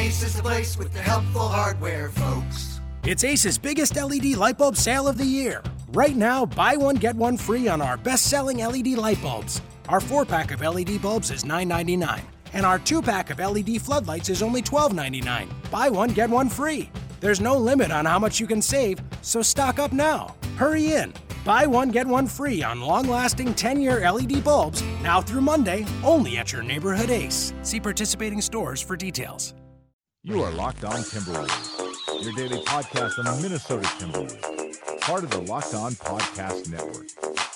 Ace is the place with the helpful hardware, folks. It's Ace's biggest LED light bulb sale of the year. Right now, buy one, get one free on our best-selling LED light bulbs. Our 4-pack of LED bulbs is $9.99, and our 2-pack of LED floodlights is only $12.99. Buy one, get one free. There's no limit on how much you can save, so stock up now. Hurry in. Buy one, get one free on long-lasting 10-year LED bulbs, now through Monday, only at your neighborhood Ace. See participating stores for details. You are Locked On Timberwolves, your daily podcast on the Minnesota Timberwolves, part of the Locked On Podcast Network.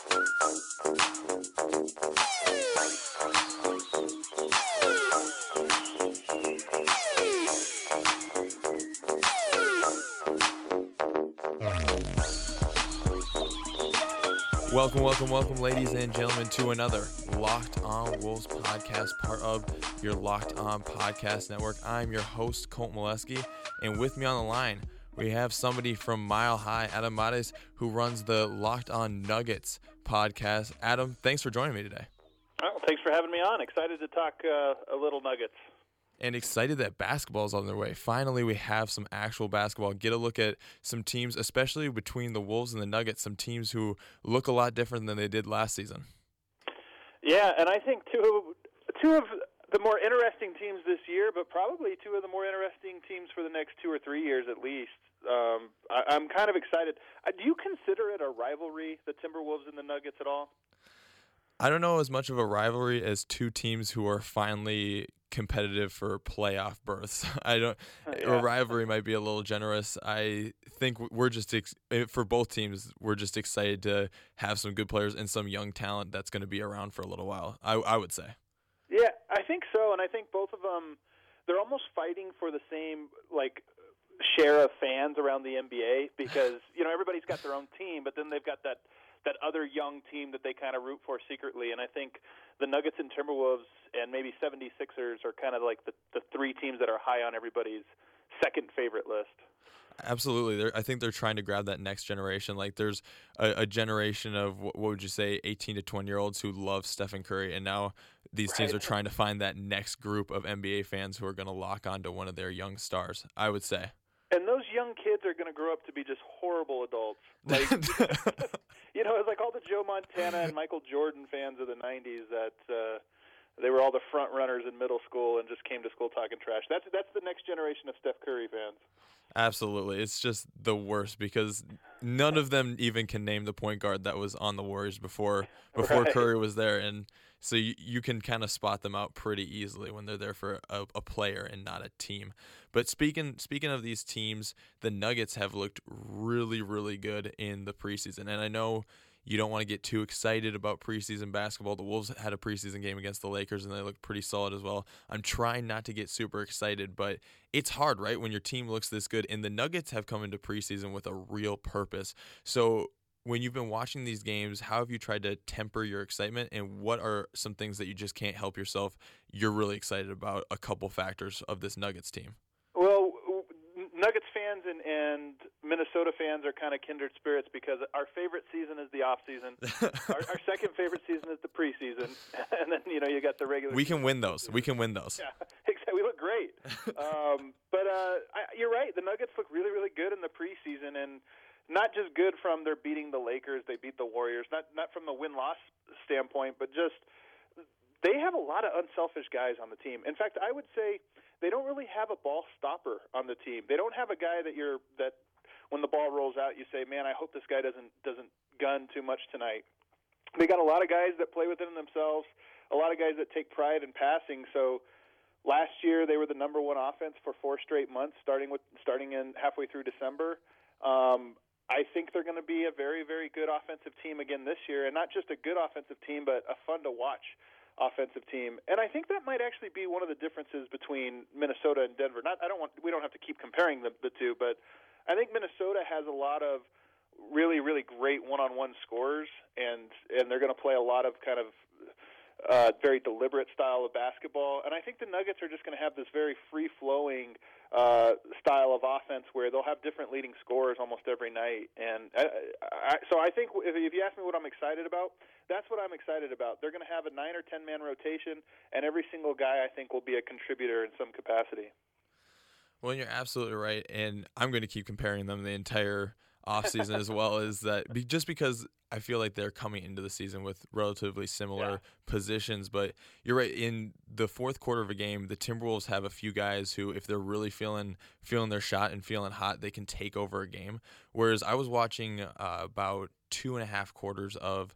Welcome, ladies and gentlemen, to another Locked On Wolves podcast, part of your Locked On Podcast Network. I'm your host, Colt Molesky, and with me on the line, we have somebody from Mile High, Adam Mares, who runs the Locked On Nuggets podcast. Adam, thanks for joining me today. Well, thanks for having me on. Excited to talk a little Nuggets. And excited that basketball is on their way. Finally, we have some actual basketball. Get a look at some teams, especially between the Wolves and the Nuggets, some teams who look a lot different than they did last season. Yeah, and I think two of the more interesting teams this year, but probably two of the more interesting teams for the next 2 or 3 years at least. I'm kind of excited. Do you consider it a rivalry, the Timberwolves and the Nuggets, at all? I don't know as much of a rivalry as two teams who are finally competitive for playoff berths. A rivalry might be a little generous. I think we're just for both teams, we're just excited to have some good players and some young talent that's going to be around for a little while. I would say. Yeah, I think so, and I think both of them, they're almost fighting for the same share of fans around the NBA because everybody's got their own team, but then they've got that other young team that they kind of root for secretly. And I think the Nuggets and Timberwolves and maybe 76ers are kind of like the three teams that are high on everybody's second favorite list. Absolutely. I think they're trying to grab that next generation. Like there's a generation of, what would you say, 18 to 20-year-olds who love Stephen Curry, and now these teams are trying to find that next group of NBA fans who are going to lock onto one of their young stars, I would say. And those young kids are going to grow up to be just horrible adults. It's like all the Joe Montana and Michael Jordan fans of the 90s that they were all the front runners in middle school and just came to school talking trash. That's the next generation of Steph Curry fans. Absolutely. It's just the worst because none of them even can name the point guard that was on the Warriors before Curry was there. And so you can kind of spot them out pretty easily when they're there for a player and not a team. But speaking of these teams, the Nuggets have looked really, really good in the preseason. And I know you don't want to get too excited about preseason basketball. The Wolves had a preseason game against the Lakers, and they looked pretty solid as well. I'm trying not to get super excited, but it's hard, right, when your team looks this good. And the Nuggets have come into preseason with a real purpose. So when you've been watching these games, how have you tried to temper your excitement, and what are some things that you just can't help yourself? You're really excited about a couple factors of this Nuggets team. Well, Nuggets fans and Minnesota fans are kind of kindred spirits because our favorite season is the off season. our second favorite season is the preseason, and then you got the regular. We can win those. We can win those. Yeah, exactly. We look great. You're right. The Nuggets look really, really good in the preseason, and not just good from their beating the Lakers. They beat the Warriors. Not from the win-loss standpoint, but just they have a lot of unselfish guys on the team. In fact, I would say they don't really have a ball stopper on the team. They don't have a guy that when the ball rolls out, you say, "Man, I hope this guy doesn't gun too much tonight." They got a lot of guys that play within themselves, a lot of guys that take pride in passing. So last year they were the number one offense for 4 straight months, starting in halfway through December. I think they're going to be a very, very good offensive team again this year, and not just a good offensive team, but a fun to watch offensive team. And I think that might actually be one of the differences between Minnesota and Denver. We don't have to keep comparing the two, but I think Minnesota has a lot of really, really great one-on-one scorers, and they're going to play a lot of kind of very deliberate style of basketball. And I think the Nuggets are just going to have this very free-flowing style of offense where they'll have different leading scorers almost every night. And so I think if you ask me what I'm excited about, that's what I'm excited about. They're going to have a 9 or 10 man rotation, and every single guy I think will be a contributor in some capacity. Well, you're absolutely right, and I'm going to keep comparing them the entire offseason as well. Is that just because I feel like they're coming into the season with relatively similar positions, but you're right. In the fourth quarter of a game, the Timberwolves have a few guys who, if they're really feeling their shot and feeling hot, they can take over a game. Whereas I was watching about 2.5 quarters of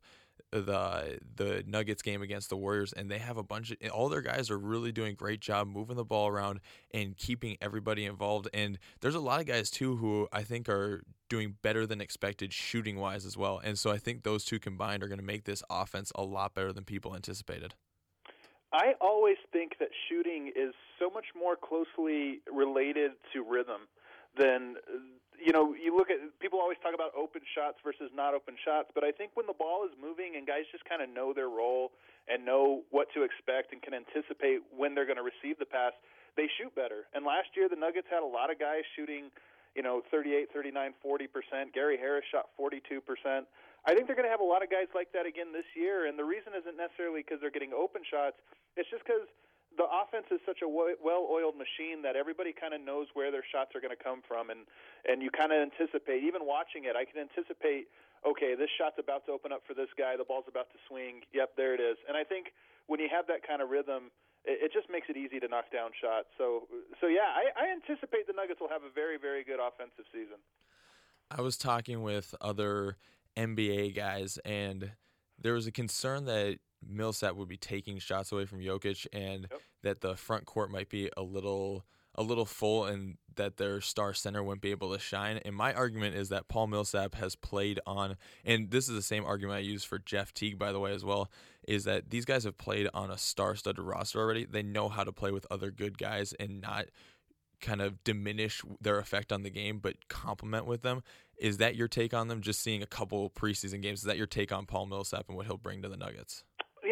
the Nuggets game against the Warriors, and they have all their guys are really doing a great job moving the ball around and keeping everybody involved. And there's a lot of guys too who I think are doing better than expected shooting wise as well. And so I think those two combined are going to make this offense a lot better than people anticipated. I always think that shooting is so much more closely related to rhythm than, you look at, people always talk about open shots versus not open shots, but I think when the ball is moving and guys just kind of know their role and know what to expect and can anticipate when they're going to receive the pass, they shoot better. And last year the Nuggets had a lot of guys shooting, 38, 39, 40%. Gary Harris shot 42%. I think they're going to have a lot of guys like that again this year, and the reason isn't necessarily because they're getting open shots. It's just because the offense is such a well-oiled machine that everybody kind of knows where their shots are going to come from, and you kind of anticipate. Even watching it, I can anticipate, okay, this shot's about to open up for this guy, the ball's about to swing, yep, there it is. And I think when you have that kind of rhythm, it just makes it easy to knock down shots. So yeah, I anticipate the Nuggets will have a very, very good offensive season. I was talking with other NBA guys, and there was a concern that Millsap would be taking shots away from Jokic, and that the front court might be a little full, and that their star center wouldn't be able to shine. And my argument is that Paul Millsap has played on, and this is the same argument I use for Jeff Teague, by the way, as well, is that these guys have played on a star-studded roster already. They know how to play with other good guys and not kind of diminish their effect on the game, but complement with them. Is that your take on them, just seeing a couple preseason games? Is that your take on Paul Millsap and what he'll bring to the Nuggets?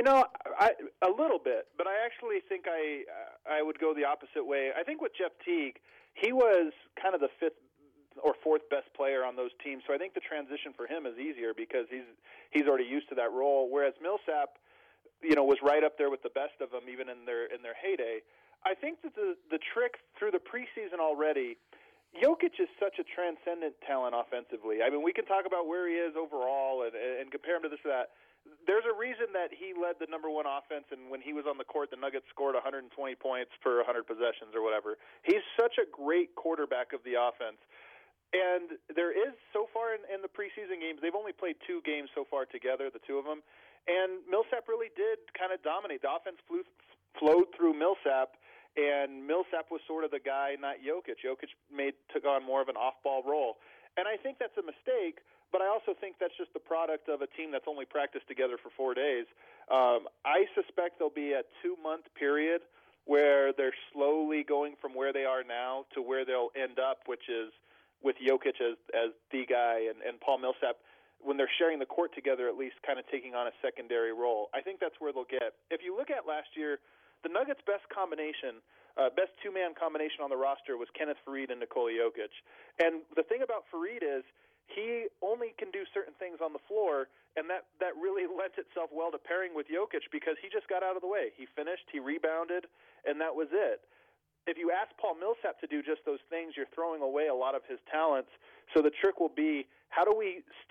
A little bit, but I actually think I would go the opposite way. I think with Jeff Teague, he was kind of the fifth or fourth best player on those teams, so I think the transition for him is easier because he's already used to that role. Whereas Millsap, was right up there with the best of them, even in their heyday. I think that the trick through the preseason already, Jokic is such a transcendent talent offensively. I mean, we can talk about where he is overall and compare him to this or that. There's a reason that he led the number one offense, and when he was on the court, the Nuggets scored 120 points per 100 possessions or whatever. He's such a great quarterback of the offense. And there is, so far in the preseason games, they've only played 2 games so far together, the two of them, and Millsap really did kind of dominate. The offense flowed through Millsap, and Millsap was sort of the guy, not Jokic. Jokic took on more of an off-ball role. And I think that's a mistake, but I also think that's just the product of a team that's only practiced together for 4 days. I suspect there'll be a 2-month period where they're slowly going from where they are now to where they'll end up, which is with Jokic as the guy and Paul Millsap, when they're sharing the court together, at least kind of taking on a secondary role. I think that's where they'll get. If you look at last year, the Nuggets' best combination, best two-man combination on the roster was Kenneth Faried and Nikola Jokic. And the thing about Faried is he only can do certain things on the floor, and that really lent itself well to pairing with Jokic because he just got out of the way. He finished, he rebounded, and that was it. If you ask Paul Millsap to do just those things, you're throwing away a lot of his talents. So the trick will be, how does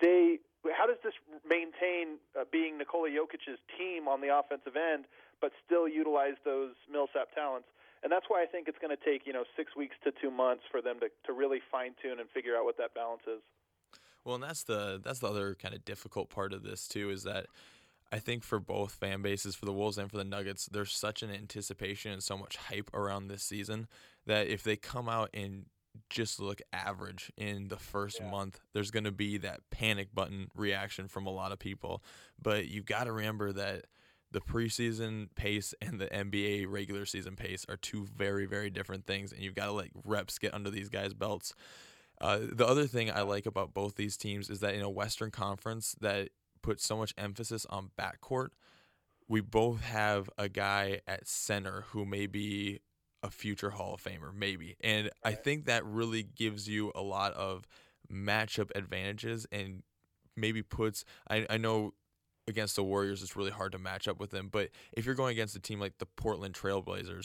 this maintain being Nikola Jokic's team on the offensive end, but still utilize those Millsap talents? And that's why I think it's going to take 6 weeks to 2 months for them to really fine-tune and figure out what that balance is. Well, and that's the other kind of difficult part of this too, is that I think for both fan bases, for the Wolves and for the Nuggets, there's such an anticipation and so much hype around this season that if they come out and just look average in the first month, there's going to be that panic button reaction from a lot of people. But you've got to remember that the preseason pace and the NBA regular season pace are two very, very different things, and you've got to let reps get under these guys' belts. The other thing I like about both these teams is that in a Western Conference that puts so much emphasis on backcourt, we both have a guy at center who may be a future Hall of Famer, maybe. And I think that really gives you a lot of matchup advantages and maybe puts – I know against the Warriors it's really hard to match up with them, but if you're going against a team like the Portland Trailblazers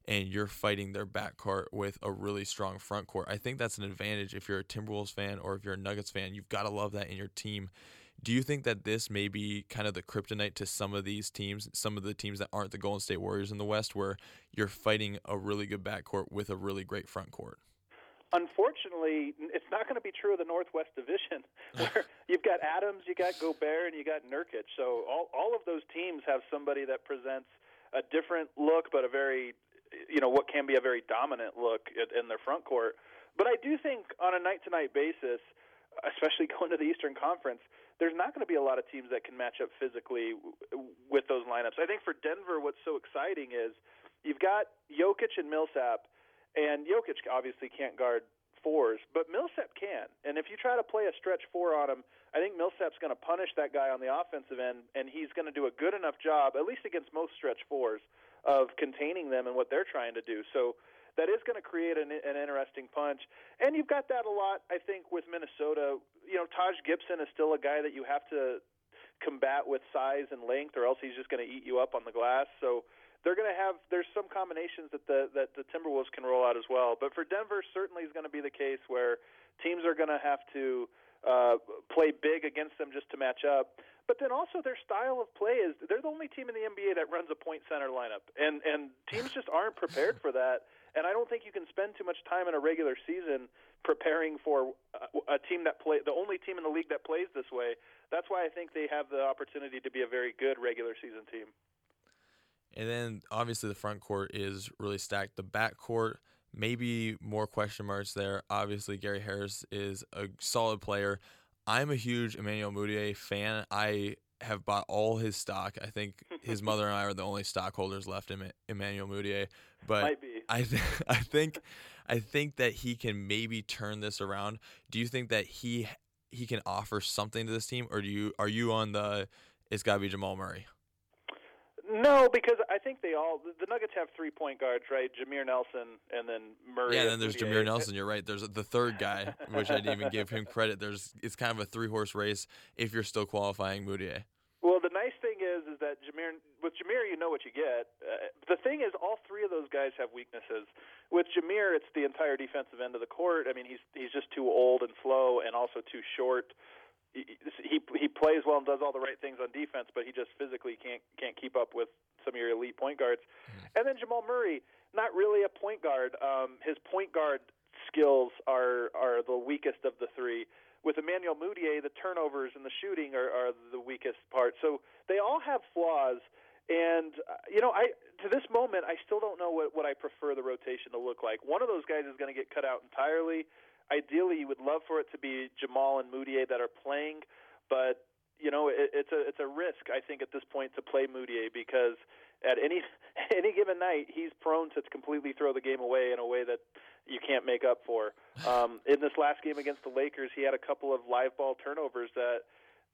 and you're fighting their backcourt with a really strong front court. I think that's an advantage if you're a Timberwolves fan or if you're a Nuggets fan. You've got to love that in your team. Do you think that this may be kind of the kryptonite to some of these teams, some of the teams that aren't the Golden State Warriors in the West, where you're fighting a really good backcourt with a really great front court? Unfortunately, it's not going to be true of the Northwest Division, where you've got Adams, you got Gobert, and you got Nurkic. So all of those teams have somebody that presents a different look, but a very, what can be a very dominant look in their front court. But I do think on a night-to-night basis, especially going to the Eastern Conference, there's not going to be a lot of teams that can match up physically with those lineups. I think for Denver, what's so exciting is you've got Jokic and Millsap, and Jokic obviously can't guard fours, but Millsap can. And if you try to play a stretch four on him, I think Millsap's going to punish that guy on the offensive end, and he's going to do a good enough job, at least against most stretch fours, of containing them and what they're trying to do. So that is going to create an interesting punch. And you've got that a lot, I think, with Minnesota. Taj Gibson is still a guy that you have to combat with size and length, or else he's just going to eat you up on the glass. So they're going to have – there's some combinations that the Timberwolves can roll out as well. But for Denver, certainly is going to be the case where teams are going to have to play big against them just to match up. But then also their style of play is they're the only team in the NBA that runs a point center lineup. And teams just aren't prepared for that. And I don't think you can spend too much time in a regular season preparing for a team that the only team in the league that plays this way. That's why I think they have the opportunity to be a very good regular season team. And then obviously the front court is really stacked. The back court, maybe more question marks there. Obviously Gary Harris is a solid player. I'm a huge Emmanuel Mudiay fan. I have bought all his stock. I think his mother and I are the only stockholders left in Emmanuel Mudiay. But Might be. I think that he can maybe turn this around. Do you think that he can offer something to this team, or are you on the it's got to be Jamal Murray? No, because I think the Nuggets have 3 point guards, right? Jameer Nelson and then Murray. Yeah, and then there's Jameer Nelson. You're right. There's the third guy, which I didn't even give him credit. It's kind of a 3-horse race if you're still qualifying Mudiay. Well, the nice thing is that with Jameer, you know what you get. The thing is, all three of those guys have weaknesses. With Jameer, it's the entire defensive end of the court. I mean, he's just too old and slow, and also too short. He plays well and does all the right things on defense, but he just physically can't keep up with some of your elite point guards. And then Jamal Murray, not really a point guard. His point guard skills are the weakest of the three. With Emmanuel Mudiay, the turnovers and the shooting are the weakest part. So they all have flaws. And, to this moment, I still don't know what I prefer the rotation to look like. One of those guys is going to get cut out entirely. Ideally, you would love for it to be Jamal and Mudiay that are playing, but it's a risk, I think, at this point to play Mudiay, because at any given night he's prone to completely throw the game away in a way that you can't make up for. In this last game against the Lakers, he had a couple of live ball turnovers that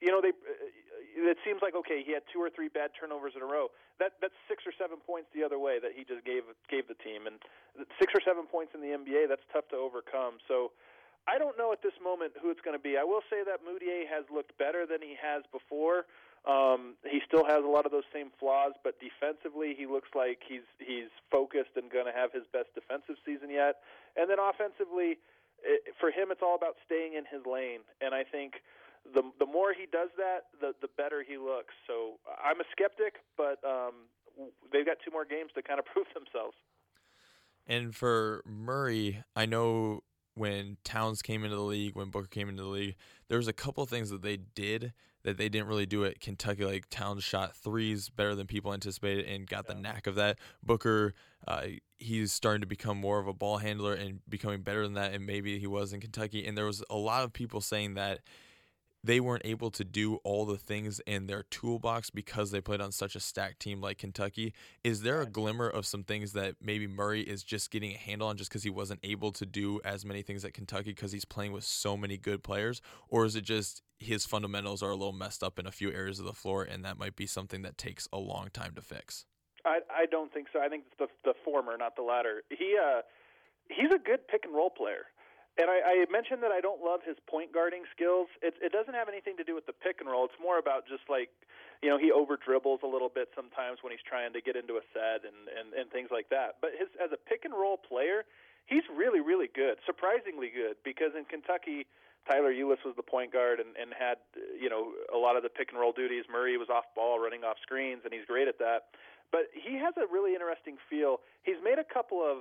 it seems like, okay, he had 2 or 3 bad turnovers in a row. That's 6 or 7 points the other way that he just gave the team, and 6 or 7 points in the NBA, that's tough to overcome. So I don't know at this moment who it's going to be. I will say that Mudiay has looked better than he has before. He still has a lot of those same flaws, but defensively he looks like he's focused and going to have his best defensive season yet. And then offensively, for him, it's all about staying in his lane. And I think the more he does that, the better he looks. So I'm a skeptic, but they've got 2 more games to kind of prove themselves. And for Murray, I know when Towns came into the league, when Booker came into the league, there was a couple of things that they did that they didn't really do at Kentucky. Like Towns shot threes better than people anticipated and got the knack of that. Booker, he's starting to become more of a ball handler and becoming better than that, and maybe he was in Kentucky. And there was a lot of people saying that they weren't able to do all the things in their toolbox because they played on such a stacked team like Kentucky. Is there a glimmer of some things that maybe Murray is just getting a handle on just because he wasn't able to do as many things at Kentucky because he's playing with so many good players? Or is it just his fundamentals are a little messed up in a few areas of the floor, and that might be something that takes a long time to fix? I don't think so. I think it's the former, not the latter. He's a good pick-and-roll player. And I mentioned that I don't love his point guarding skills. It doesn't have anything to do with the pick and roll. It's more about just like, he over dribbles a little bit sometimes when he's trying to get into a set and things like that. But as a pick and roll player, he's really, really good, surprisingly good, because in Kentucky, Tyler Ulis was the point guard and had, a lot of the pick and roll duties. Murray was off ball, running off screens, and he's great at that. But he has a really interesting feel. He's made a couple of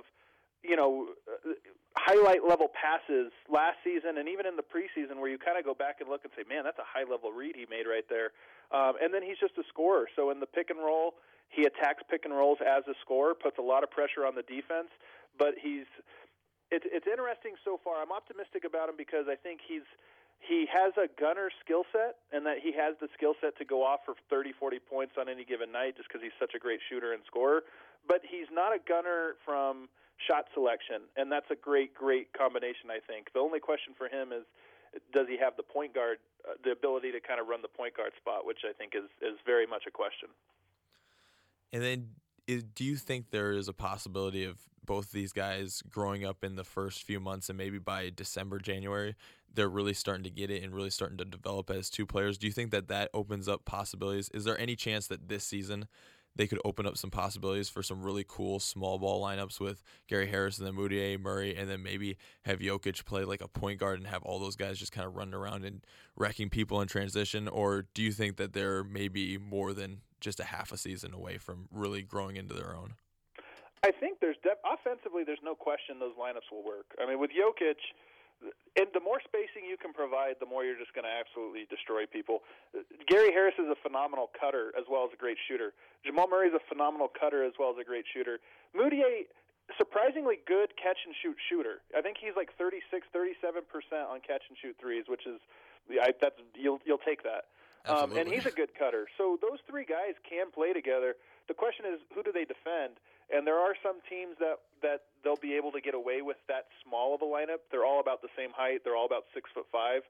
highlight level passes last season and even in the preseason where you kind of go back and look and say, man, that's a high level read he made right there. And then he's just a scorer. So in the pick and roll, he attacks pick and rolls as a scorer, puts a lot of pressure on the defense. But it's interesting so far. I'm optimistic about him because I think he has a gunner skill set, and that he has the skill set to go off for 30, 40 points on any given night just because he's such a great shooter and scorer. But he's not a gunner from shot selection, and that's a great, great combination, I think. The only question for him is, does he have the point guard, the ability to kind of run the point guard spot, which I think is very much a question. And then do you think there is a possibility of both these guys growing up in the first few months and maybe by December, January, they're really starting to get it and really starting to develop as two players? Do you think that opens up possibilities? Is there any chance that this season they could open up some possibilities for some really cool small ball lineups with Gary Harris and then Mudiay, Murray, and then maybe have Jokic play like a point guard and have all those guys just kind of running around and wrecking people in transition? Or do you think that they're maybe more than just a half a season away from really growing into their own? I think offensively, there's no question those lineups will work. I mean, with Jokic, and the more spacing you can provide, the more you're just going to absolutely destroy people. Gary Harris is a phenomenal cutter as well as a great shooter. Jamal Murray is a phenomenal cutter as well as a great shooter. Mudiay, surprisingly good catch-and-shoot shooter. I think he's like 37% on catch-and-shoot threes, which is you'll take that. And he's a good cutter. So those three guys can play together. The question is, who do they defend? And there are some teams that they'll be able to get away with that small of a lineup. They're all about the same height. They're all about 6'5".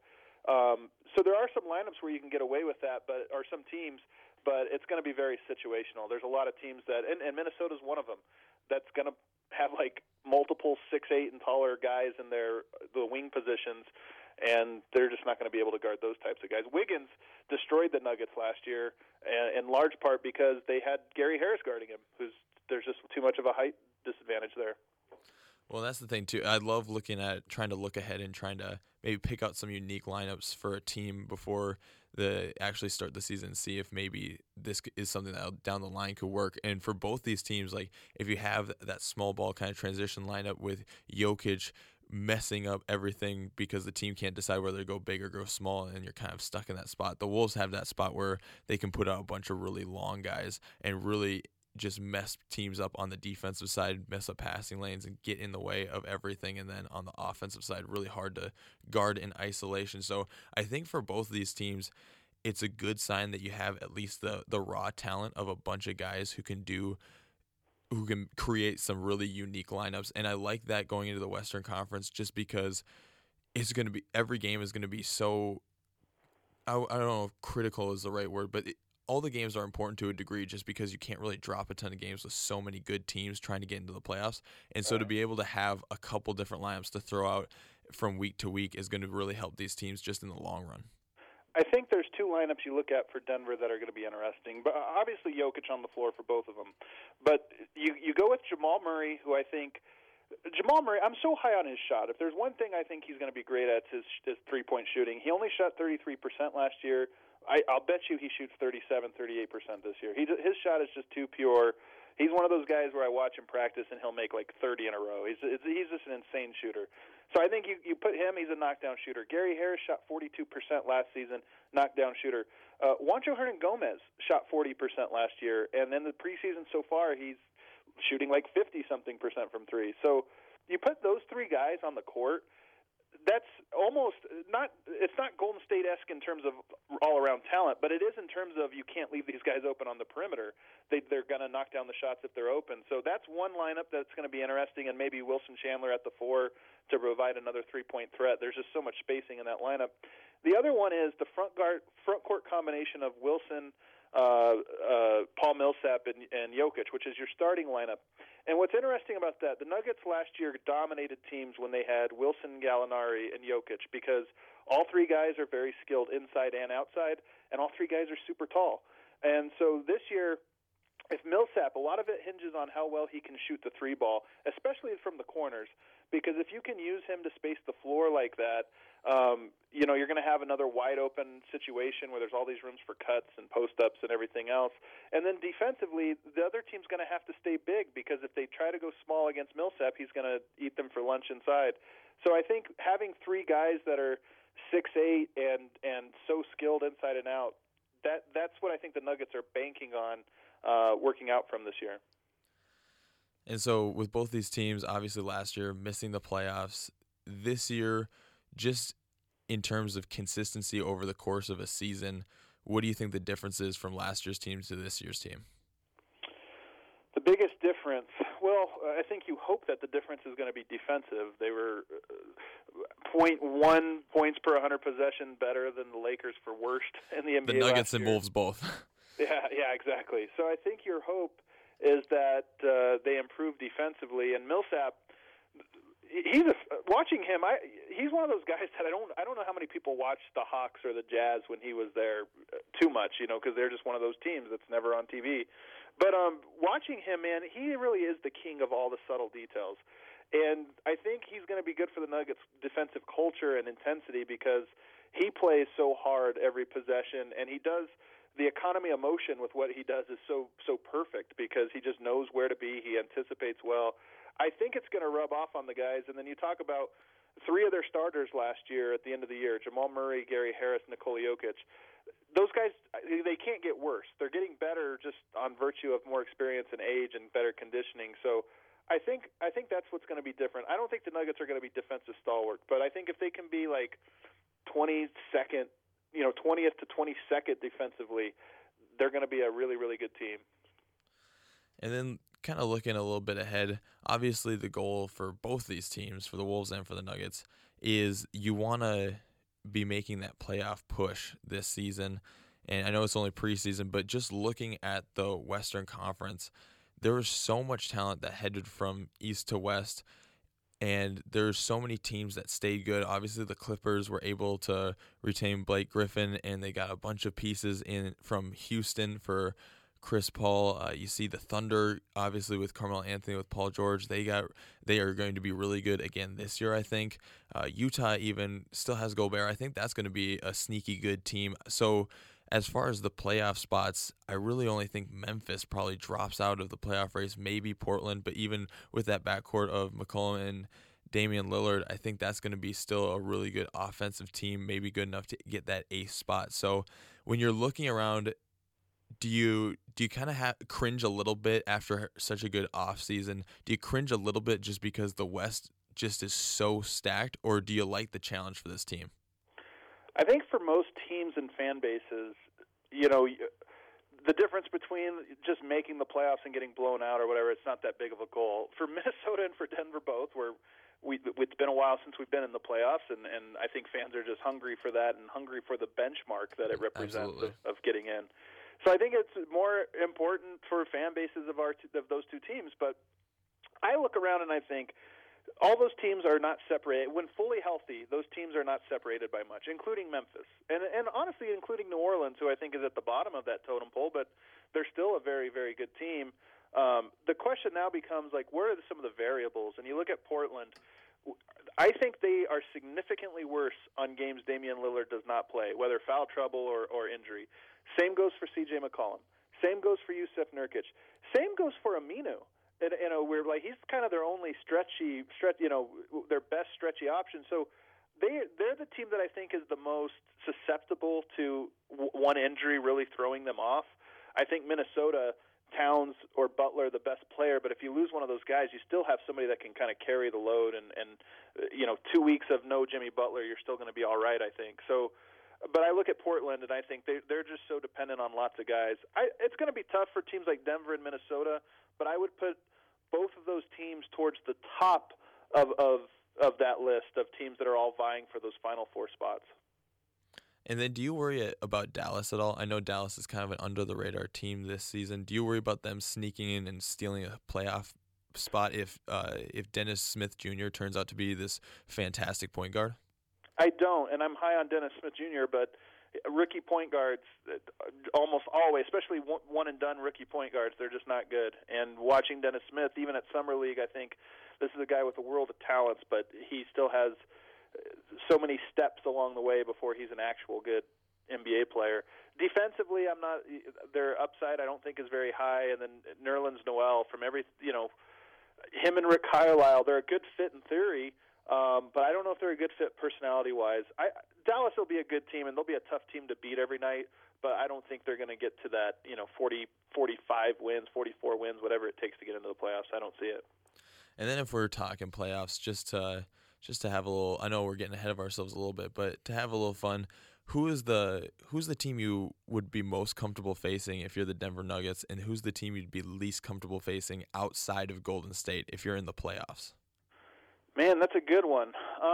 So there are some lineups where you can get away with that, but it's going to be very situational. There's a lot of teams and Minnesota's one of them, that's going to have like multiple 6'8" and taller guys in the wing positions, and they're just not going to be able to guard those types of guys. Wiggins destroyed the Nuggets last year, in large part because they had Gary Harris guarding him, there's just too much of a height disadvantage there. Well, that's the thing, too. I love trying to look ahead and trying to maybe pick out some unique lineups for a team before they actually start the season and see if maybe this is something that down the line could work. And for both these teams, like if you have that small ball kind of transition lineup with Jokic messing up everything because the team can't decide whether to go big or go small, and you're kind of stuck in that spot. The Wolves have that spot where they can put out a bunch of really long guys and really just mess teams up on the defensive side, mess up passing lanes, and get in the way of everything. And then on the offensive side, really hard to guard in isolation. So I think for both of these teams, it's a good sign that you have at least the raw talent of a bunch of guys who can create some really unique lineups. And I like that going into the Western Conference, just because it's going to be, every game is going to be so, I don't know if critical is the right word, but all the games are important to a degree, just because you can't really drop a ton of games with so many good teams trying to get into the playoffs. And so to be able to have a couple different lineups to throw out from week to week is going to really help these teams just in the long run. I think there's two lineups you look at for Denver that are going to be interesting. But obviously Jokic on the floor for both of them. But you go with Jamal Murray, who I think I'm so high on his shot. If there's one thing I think he's going to be great at, it's his three-point shooting. He only shot 33% last year. I'll bet you he shoots 37, 38% this year. His shot is just too pure. He's one of those guys where I watch him practice and he'll make like 30 in a row. He's just an insane shooter. So I think you put him, he's a knockdown shooter. Gary Harris shot 42% last season, knockdown shooter. Juancho Hernan-Gomez shot 40% last year, and in the preseason so far, he's shooting like 50-something% from three. So you put those three guys on the court, that's almost it's not Golden State-esque in terms of all-around talent, but it is in terms of you can't leave these guys open on the perimeter. They're going to knock down the shots if they're open. So that's one lineup that's going to be interesting, and maybe Wilson Chandler at the 4 to provide another three-point threat. There's just so much spacing in that lineup. The other one is the front court combination of Wilson, Paul Millsap and Jokic, which is your starting lineup. And what's interesting about that, the Nuggets last year dominated teams when they had Wilson, Gallinari, and Jokic because all three guys are very skilled inside and outside, and all three guys are super tall. And so this year, if Millsap, a lot of it hinges on how well he can shoot the three ball, especially from the corners, because if you can use him to space the floor like that, you're going to have another wide-open situation where there's all these rooms for cuts and post-ups and everything else. And then defensively, the other team's going to have to stay big because if they try to go small against Millsap, he's going to eat them for lunch inside. So I think having three guys that are 6'8" and so skilled inside and out, that's what I think the Nuggets are banking on working out from this year. And so with both these teams, obviously last year missing the playoffs, this year, just in terms of consistency over the course of a season, what do you think the difference is from last year's team to this year's team? The biggest difference, well, I think you hope that the difference is going to be defensive. They were 0.1 points per 100 possession better than the Lakers for worst in the NBA. The Nuggets and Wolves both. Yeah, exactly. So I think your hope is that they improve defensively. And Millsap, watching him, he's one of those guys that I don't know how many people watched the Hawks or the Jazz when he was there too much, because they're just one of those teams that's never on TV. But watching him, man, he really is the king of all the subtle details. And I think he's going to be good for the Nuggets' defensive culture and intensity because he plays so hard every possession, and he does the economy of motion with what he does is so perfect because he just knows where to be. He anticipates well. I think it's going to rub off on the guys. And then you talk about three of their starters last year at the end of the year, Jamal Murray, Gary Harris, Nikola Jokic. Those guys, they can't get worse. They're getting better just on virtue of more experience and age and better conditioning. So I think that's what's going to be different. I don't think the Nuggets are going to be defensive stalwart, but I think if they can be like 20th to 22nd defensively, they're going to be a really, really good team. And then kind of looking a little bit ahead, obviously the goal for both these teams, for the Wolves and for the Nuggets, is you want to be making that playoff push this season. And I know it's only preseason, but just looking at the Western Conference, there was so much talent that headed from east to west, and there's so many teams that stayed good. Obviously, the Clippers were able to retain Blake Griffin, and they got a bunch of pieces in from Houston for Chris Paul. You see the Thunder, obviously, with Carmelo Anthony, with Paul George. They are going to be really good again this year, I think. Utah even still has Gobert. I think that's going to be a sneaky good team. So as far as the playoff spots, I really only think Memphis probably drops out of the playoff race, maybe Portland, but even with that backcourt of McCollum and Damian Lillard, I think that's going to be still a really good offensive team, maybe good enough to get that eighth spot. So when you're looking around, do you kind of cringe a little bit after such a good offseason? Do you cringe a little bit just because the West just is so stacked, or do you like the challenge for this team? I think for most teams and fan bases, the difference between just making the playoffs and getting blown out or whatever, it's not that big of a goal. For Minnesota and for Denver both, it's been a while since we've been in the playoffs, and I think fans are just hungry for that and hungry for the benchmark that it represents of getting in. So I think it's more important for fan bases of those two teams. But I look around and I think all those teams are not separated. When fully healthy, those teams are not separated by much, including Memphis. And honestly, including New Orleans, who I think is at the bottom of that totem pole, but they're still a very, very good team. The question now becomes, where are some of the variables? And you look at Portland, I think they are significantly worse on games Damian Lillard does not play, whether foul trouble or injury. Same goes for C.J. McCollum. Same goes for Jusuf Nurkic. Same goes for Aminu. We're he's kind of their only their best stretchy option. So they're the team that I think is the most susceptible to one injury really throwing them off. I think Minnesota, Towns or Butler, the best player, but if you lose one of those guys, you still have somebody that can kind of carry the load. And 2 weeks of no Jimmy Butler, you're still going to be all right, I think. So. But I look at Portland, and I think they're just so dependent on lots of guys. It's going to be tough for teams like Denver and Minnesota, but I would put both of those teams towards the top of that list of teams that are all vying for those final four spots. And then do you worry about Dallas at all? I know Dallas is kind of an under-the-radar team this season. Do you worry about them sneaking in and stealing a playoff spot if Dennis Smith Jr. turns out to be this fantastic point guard? I don't, and I'm high on Dennis Smith Jr., but rookie point guards almost always, especially one-and-done rookie point guards, they're just not good. And watching Dennis Smith, even at Summer League, I think this is a guy with a world of talents, but he still has so many steps along the way before he's an actual good NBA player. Defensively, their upside I don't think is very high. And then Nerlens Noel him and Rick Carlisle, they're a good fit in theory, but I don't know if they're a good fit personality-wise. Dallas will be a good team, and they'll be a tough team to beat every night, but I don't think they're going to get to that 40, 45 wins, 44 wins, whatever it takes to get into the playoffs. I don't see it. And then if we're talking playoffs, just to have a little, I know we're getting ahead of ourselves a little bit, but to have a little fun, who's the team you would be most comfortable facing if you're the Denver Nuggets, and who's the team you'd be least comfortable facing outside of Golden State if you're in the playoffs? Man, that's a good one.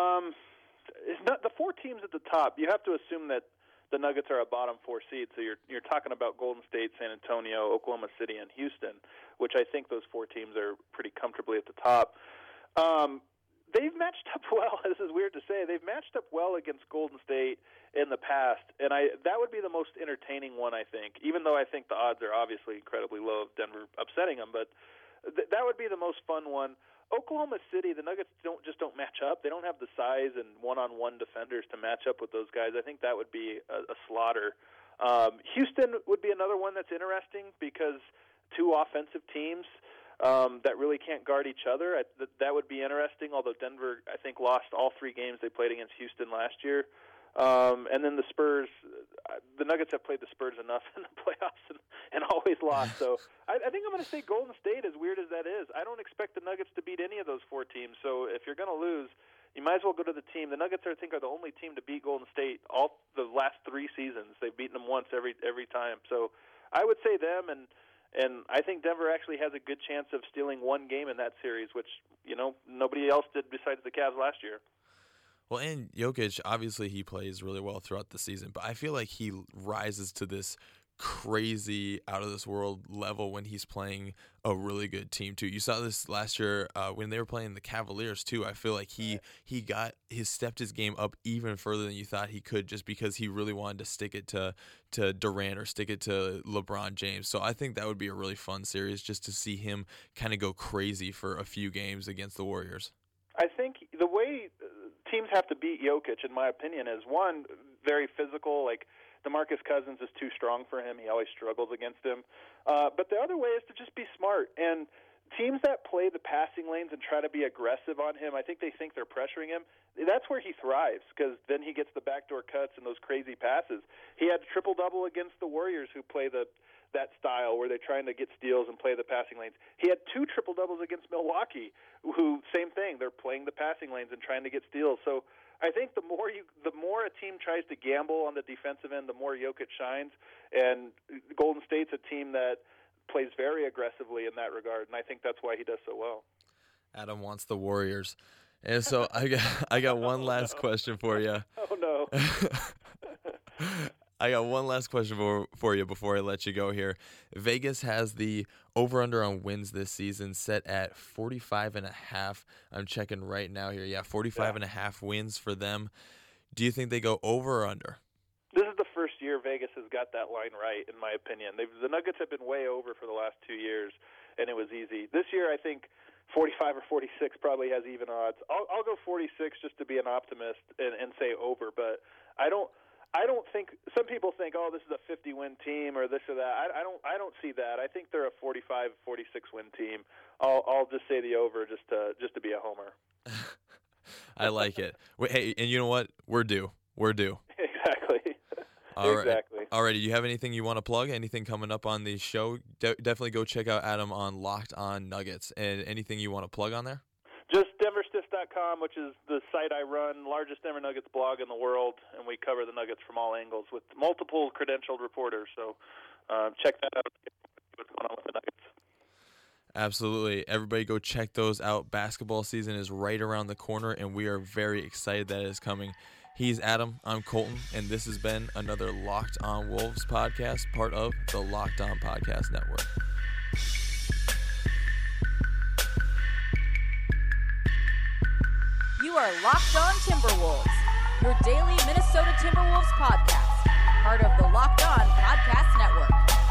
It's not the four teams at the top. You have to assume that the Nuggets are a bottom four seed, so you're talking about Golden State, San Antonio, Oklahoma City, and Houston, which I think those four teams are pretty comfortably at the top. They've matched up well. This is weird to say. They've matched up well against Golden State in the past, and that would be the most entertaining one, I think, even though I think the odds are obviously incredibly low of Denver upsetting them, but that would be the most fun one. Oklahoma City, the Nuggets don't match up. They don't have the size and one-on-one defenders to match up with those guys. I think that would be a slaughter. Houston would be another one that's interesting because two offensive teams that really can't guard each other. That would be interesting, although Denver, I think, lost all three games they played against Houston last year. And then the Spurs, the Nuggets have played the Spurs enough in the playoffs and always lost. So I think I'm going to say Golden State, as weird as that is. I don't expect the Nuggets to beat any of those four teams. So if you're going to lose, you might as well go to the team. The Nuggets, I think, are the only team to beat Golden State all the last three seasons. They've beaten them once every time. So I would say them, and I think Denver actually has a good chance of stealing one game in that series, which nobody else did besides the Cavs last year. Well, and Jokic, obviously he plays really well throughout the season, but I feel like he rises to this crazy, out-of-this-world level when he's playing a really good team, too. You saw this last year when they were playing the Cavaliers, too. I feel like he stepped his game up even further than you thought he could just because he really wanted to stick it to Durant or stick it to LeBron James. So I think that would be a really fun series just to see him kind of go crazy for a few games against the Warriors. I think the way teams have to beat Jokic, in my opinion, is one, very physical. Like DeMarcus Cousins is too strong for him. He always struggles against him. But the other way is to just be smart. And teams that play the passing lanes and try to be aggressive on him, I think they think they're pressuring him. That's where he thrives because then he gets the backdoor cuts and those crazy passes. He had triple-double against the Warriors who play that style where they're trying to get steals and play the passing lanes. He had two triple-doubles against Milwaukee who, same thing, they're playing the passing lanes and trying to get steals. So I think the more a team tries to gamble on the defensive end, the more Jokic shines. And Golden State's a team that plays very aggressively in that regard, and I think that's why he does so well. Adam wants the Warriors. And so I got one last question for you. Oh, no. I got one last question for you before I let you go here. Vegas has the over-under on wins this season set at 45.5. I'm checking right now here. Yeah, 45.5 wins for them. Do you think they go over or under? This is the first year Vegas has got that line right, in my opinion. The Nuggets have been way over for the last 2 years, and it was easy. This year, I think 45 or 46 probably has even odds. I'll go 46 just to be an optimist and say over, but I don't think – some people think, oh, this is a 50-win team or this or that. I don't see that. I think they're a 45, 46-win team. I'll just say the over just to be a homer. I like it. Hey, and you know what? We're due. Exactly. Exactly. All right. Do you have anything you want to plug? Anything coming up on the show? Definitely go check out Adam on Locked On Nuggets. And anything you want to plug on there? Just DenverStiff.com, which is the site I run, largest Denver Nuggets blog in the world, and we cover the Nuggets from all angles with multiple credentialed reporters. So check that out. What's going on with the Nuggets? Absolutely. Everybody go check those out. Basketball season is right around the corner, and we are very excited that it is coming. He's Adam, I'm Colton, and this has been another Locked On Wolves podcast, part of the Locked On Podcast Network. You are Locked On Timberwolves, your daily Minnesota Timberwolves podcast, part of the Locked On Podcast Network.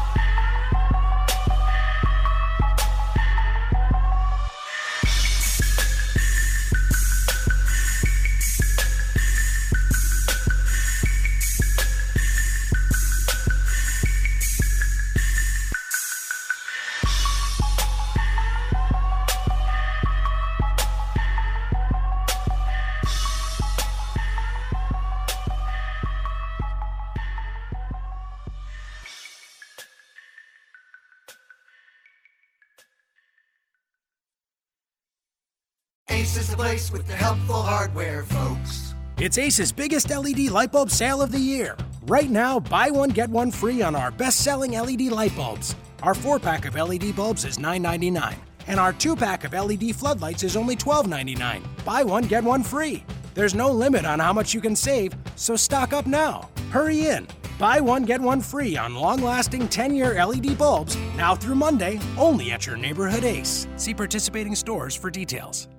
Ace is the place with the helpful hardware, folks. It's Ace's biggest LED light bulb sale of the year. Right now, buy one, get one free on our best-selling LED light bulbs. Our 4-pack of LED bulbs is $9.99, and our 2-pack of LED floodlights is only $12.99. Buy one, get one free. There's no limit on how much you can save, so stock up now. Hurry in. Buy one, get one free on long-lasting 10-year LED bulbs now through Monday, only at your neighborhood Ace. See participating stores for details.